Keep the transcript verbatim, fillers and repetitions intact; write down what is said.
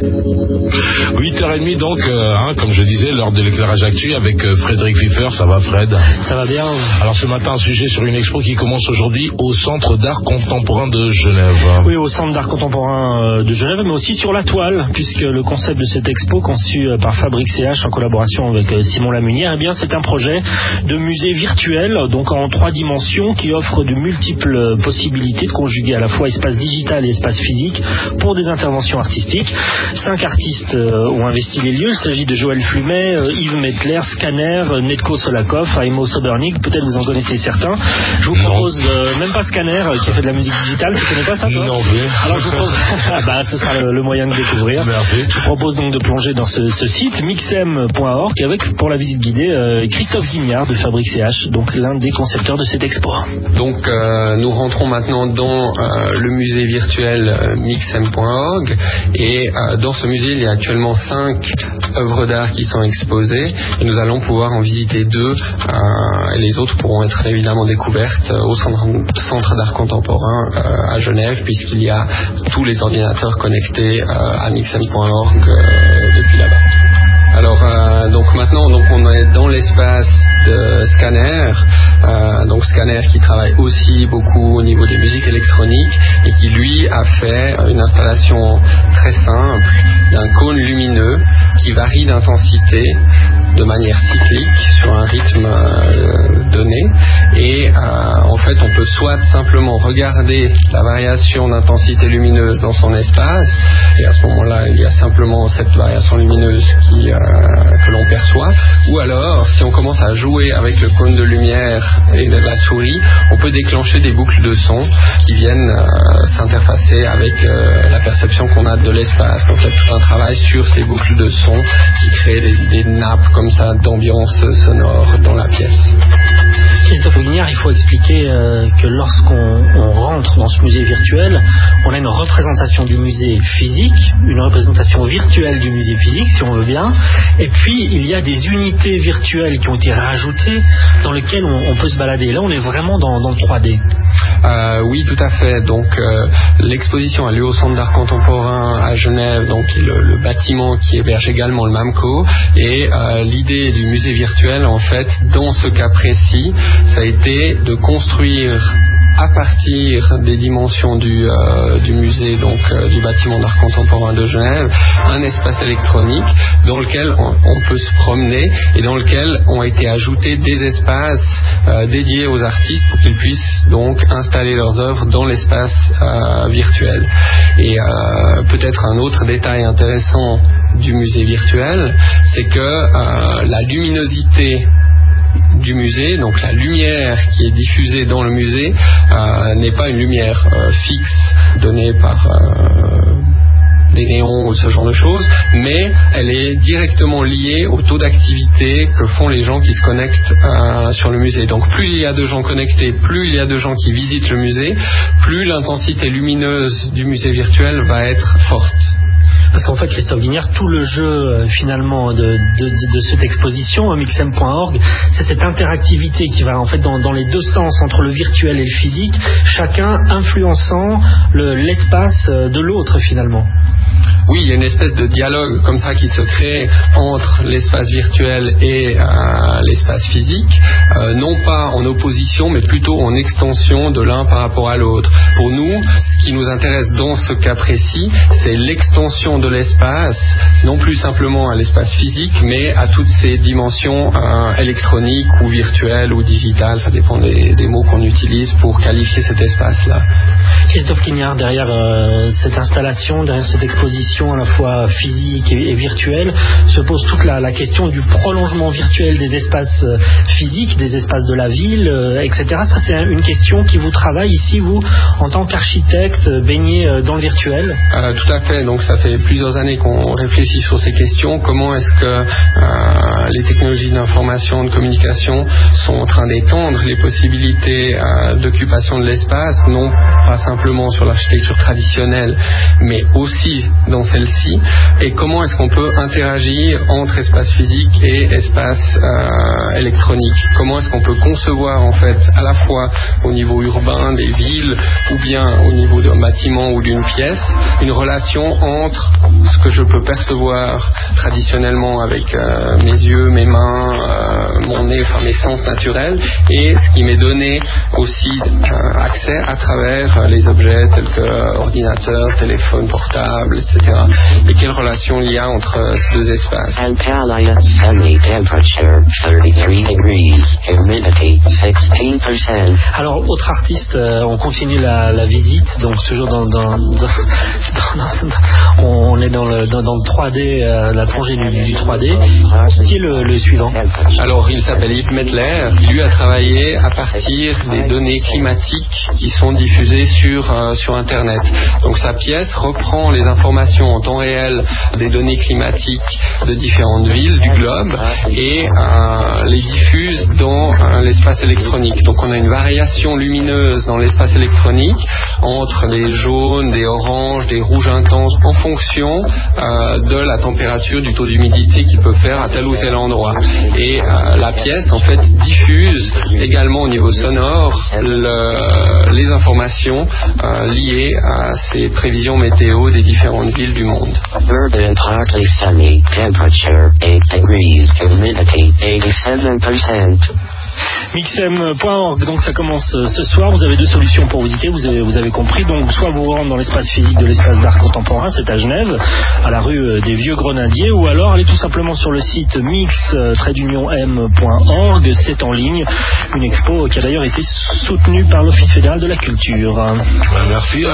huit heures trente donc, euh, hein, comme je disais, l'heure de l'éclairage actu avec euh, Frédéric Pfiffer. Ça va, Fred? Ça va bien. Alors ce matin, un sujet sur une expo qui commence aujourd'hui au Centre d'art contemporain de Genève. Oui, au Centre d'art contemporain de Genève, mais aussi sur la toile, puisque le concept de cette expo, conçu par Fabrique C H en collaboration avec Simon Lamunière, eh bien, c'est un projet de musée virtuel, donc en trois dimensions, qui offre de multiples possibilités de conjuguer à la fois espace digital et espace physique pour des interventions artistiques. Cinq artistes euh, ont investi les lieux. Il s'agit de Joël Flumet, euh, Yves Mettler, Scanner, Netko Solakov, Aimo Sobernik. Peut-être vous en connaissez certains. Je vous propose, euh, même pas Scanner, euh, qui a fait de la musique digitale. Tu connais pas ça, toi? Non plus. Alors je vous propose, ah bah, ce sera le, le moyen de découvrir. Merci. Je vous propose donc de plonger dans ce, ce site mixem point org avec, pour la visite guidée, euh, Christophe Guignard de Fabrique C H, donc l'un des concepteurs de cette expo. Donc euh, nous rentrons maintenant dans euh, le musée virtuel euh, mixem point org et euh, dans ce musée il y a actuellement cinq œuvres d'art qui sont exposées et nous allons pouvoir en visiter deux euh, et les autres pourront être évidemment découvertes euh, au centre, centre d'art contemporain euh, à Genève, puisqu'il y a tous les ordinateurs connectés euh, à mixem point org euh, depuis là-bas. Alors euh, donc maintenant donc on est dans l'espace de Scanner, euh, donc Scanner qui travaille aussi beaucoup au niveau des musiques électroniques et qui lui a fait une installation très simple d'un cône lumineux qui varie d'intensité de manière cyclique sur un rythme euh, donné et euh, en fait on peut soit simplement regarder la variation d'intensité lumineuse dans son espace et à ce moment-là il y a simplement cette variation lumineuse qui euh, que l'on perçoit, ou alors si on commence à jouer avec le cône de lumière et de la souris, on peut déclencher des boucles de son qui viennent euh, s'interfacer avec euh, la perception qu'on a de l'espace. Donc il y a tout un travail sur ces boucles de son qui créent des, des nappes comme ça d'ambiance sonore dans la pièce. Christophe Guignard, il faut expliquer euh, que lorsqu'on on rentre dans ce musée virtuel, on a une représentation du musée physique, une représentation virtuelle du musée physique, si on veut bien, et puis il y a des unités virtuelles qui ont été rajoutées dans lesquelles on, on peut se balader. Là, on est vraiment dans, dans le trois D. Euh, oui, tout à fait. Donc, euh, l'exposition a lieu au Centre d'art contemporain à Genève, donc le, le bâtiment qui héberge également le MAMCO. Et euh, l'idée du musée virtuel, en fait, dans ce cas précis, ça a été de construire à partir des dimensions du, euh, du musée, donc euh, du bâtiment d'art contemporain de Genève, un espace électronique dans lequel on, on peut se promener et dans lequel ont été ajoutés des espaces euh, dédiés aux artistes pour qu'ils puissent donc installer leurs œuvres dans l'espace euh, virtuel. Et euh, peut-être un autre détail intéressant du musée virtuel, c'est que euh, la luminosité du musée, donc la lumière qui est diffusée dans le musée euh, n'est pas une lumière euh, fixe donnée par euh, des néons ou ce genre de choses, mais elle est directement liée au taux d'activité que font les gens qui se connectent euh, sur le musée. Donc plus il y a de gens connectés, plus il y a de gens qui visitent le musée, plus l'intensité lumineuse du musée virtuel va être forte. Parce qu'en fait, Christophe Guignard, tout le jeu euh, finalement de, de, de, de cette exposition, mixem point org, c'est cette interactivité qui va en fait dans, dans les deux sens, entre le virtuel et le physique, chacun influençant le, l'espace de l'autre finalement. Oui, il y a une espèce de dialogue comme ça qui se crée entre l'espace virtuel et euh, l'espace physique, euh, non pas en opposition, mais plutôt en extension de l'un par rapport à l'autre. Pour nous, ce qui nous intéresse dans ce cas précis, c'est l'extension de l'espace, non plus simplement à l'espace physique, mais à toutes ces dimensions euh, électroniques ou virtuelles ou digitales, ça dépend des, des mots qu'on utilise pour qualifier cet espace-là. Christophe Guignard, derrière euh, cette installation, derrière cette exposition à la fois physique et, et virtuelle, se pose toute la, la question du prolongement virtuel des espaces euh, physiques, des espaces de la ville, euh, et cetera. Ça, c'est une question qui vous travaille ici, vous, en tant qu'architecte, euh, baigné euh, dans le virtuel. euh, Tout à fait. Donc, ça fait plusieurs années qu'on réfléchit sur ces questions. Comment est-ce que euh, les technologies d'information, de communication sont en train d'étendre les possibilités euh, d'occupation de l'espace, non pas simplement sur l'architecture traditionnelle, mais aussi dans celle-ci et comment est-ce qu'on peut interagir entre espace physique et espace euh, électronique. Comment est-ce qu'on peut concevoir en fait à la fois au niveau urbain des villes ou bien au niveau d'un bâtiment ou d'une pièce, une relation entre ce que je peux percevoir traditionnellement avec euh, mes yeux, mes mains, euh, mon nez, enfin mes sens naturels, et ce qui m'est donné aussi euh, accès à travers les objets tels que euh, ordinateur, téléphone portable, et cetera. Et quelle relation il y a entre euh, ces deux espaces. Antalya, sunny temperature thirty-three degrees, humidity sixteen percent. Alors, autre artiste, euh, on continue la, la visite, donc toujours dans, dans, dans, dans, dans on est dans le, dans, dans le trois D, euh, la plongée du, du trois D. Qui est le, le suivant? Alors, il s'appelle Yves Mettler, qui lui a travaillé à partir des données climatiques qui sont diffusées sur, euh, sur Internet. Donc, sa pièce reprend les informations en temps réel des données climatiques de différentes villes du globe et euh, les diffuse dans euh, l'espace électronique. Donc, on a une variation lumineuse dans l'espace électronique entre des jaunes, des oranges, des rouges intenses en fonction euh, de la température, du taux d'humidité qu'il peut faire à tel ou tel endroit. Et euh, la pièce en fait diffuse également au niveau sonore le, les informations euh, liées à ces prévisions météo des différentes villes du monde. Urban partly sunny, temperature eight degrees, humidity eighty-seven percent. Mixem point org, donc ça commence ce soir. Vous avez deux solutions pour visiter, vous avez, vous avez compris. Donc soit vous rentrez dans l'espace physique de l'espace d'art contemporain, c'est à Genève, à la rue des Vieux Grenadiers, ou alors allez tout simplement sur le site mix m point org, c'est en ligne. Une expo qui a d'ailleurs été soutenue par l'Office fédéral de la culture. Merci.